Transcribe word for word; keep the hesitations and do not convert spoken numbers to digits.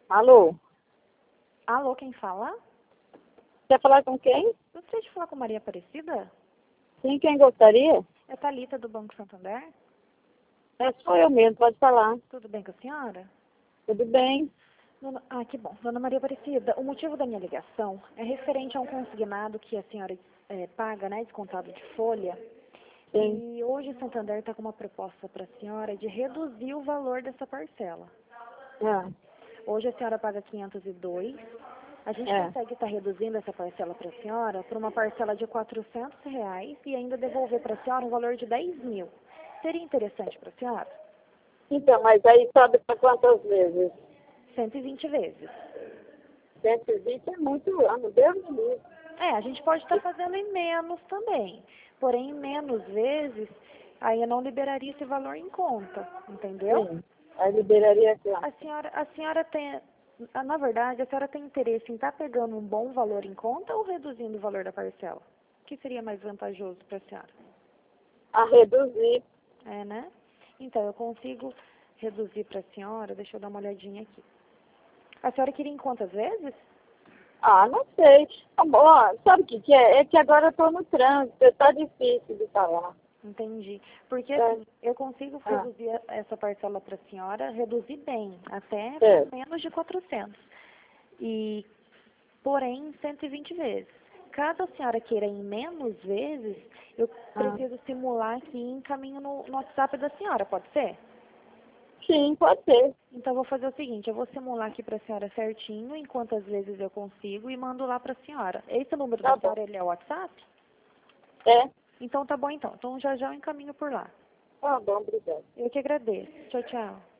Alô? Alô, quem fala? Quer falar com quem? Gostaria de falar com Maria Aparecida? Sim, quem gostaria? É Thalita, do Banco Santander. É, sou eu mesmo, pode falar. Tudo bem com a senhora? Tudo bem? Dona... Ah, que bom. Dona Maria Aparecida, o motivo da minha ligação é referente a um consignado que a senhora é, paga, né, descontado de folha. Sim. E hoje o Santander está com uma proposta para a senhora de reduzir o valor dessa parcela. Ah, Hoje a senhora paga quinhentos e dois. A gente é. consegue estar reduzindo essa parcela para a senhora por uma parcela de quatrocentos reais e ainda devolver para a senhora um valor de dez mil. Seria interessante para a senhora? Então, mas aí sobe para quantas vezes? cento e vinte vezes. cento e vinte é muito ano, Deus me livre. É, a gente pode estar fazendo em menos também. Porém, em menos vezes, aí eu não liberaria esse valor em conta, entendeu? Sim. Aí liberaria aqui, ó. A senhora, a senhora tem, ah, na verdade, a senhora tem interesse em estar pegando um bom valor em conta ou reduzindo o valor da parcela? O que seria mais vantajoso para a senhora? A reduzir. É, né? Então, eu consigo reduzir para a senhora, deixa eu dar uma olhadinha aqui. A senhora queria em quantas vezes? Ah, não sei. Tá bom, ó, sabe o que, que é? É que agora eu estou no trânsito, está difícil de falar. Entendi. Porque, É. assim, eu consigo Ah, reduzir a- essa parcela para a senhora, reduzir bem, até é. menos de quatrocentos. E, porém, cento e vinte vezes. Caso a senhora queira em menos vezes, eu Ah. preciso simular aqui e encaminho no, no WhatsApp da senhora, pode ser? Sim, pode ser. Então, eu vou fazer o seguinte, eu vou simular aqui para a senhora certinho, em quantas vezes eu consigo, e mando lá para a senhora. Esse número da Tá bom. senhora, ele é o WhatsApp? É. Então, tá bom então. Então, já já eu encaminho por lá. Tá bom, obrigada. Eu que agradeço. Tchau, tchau.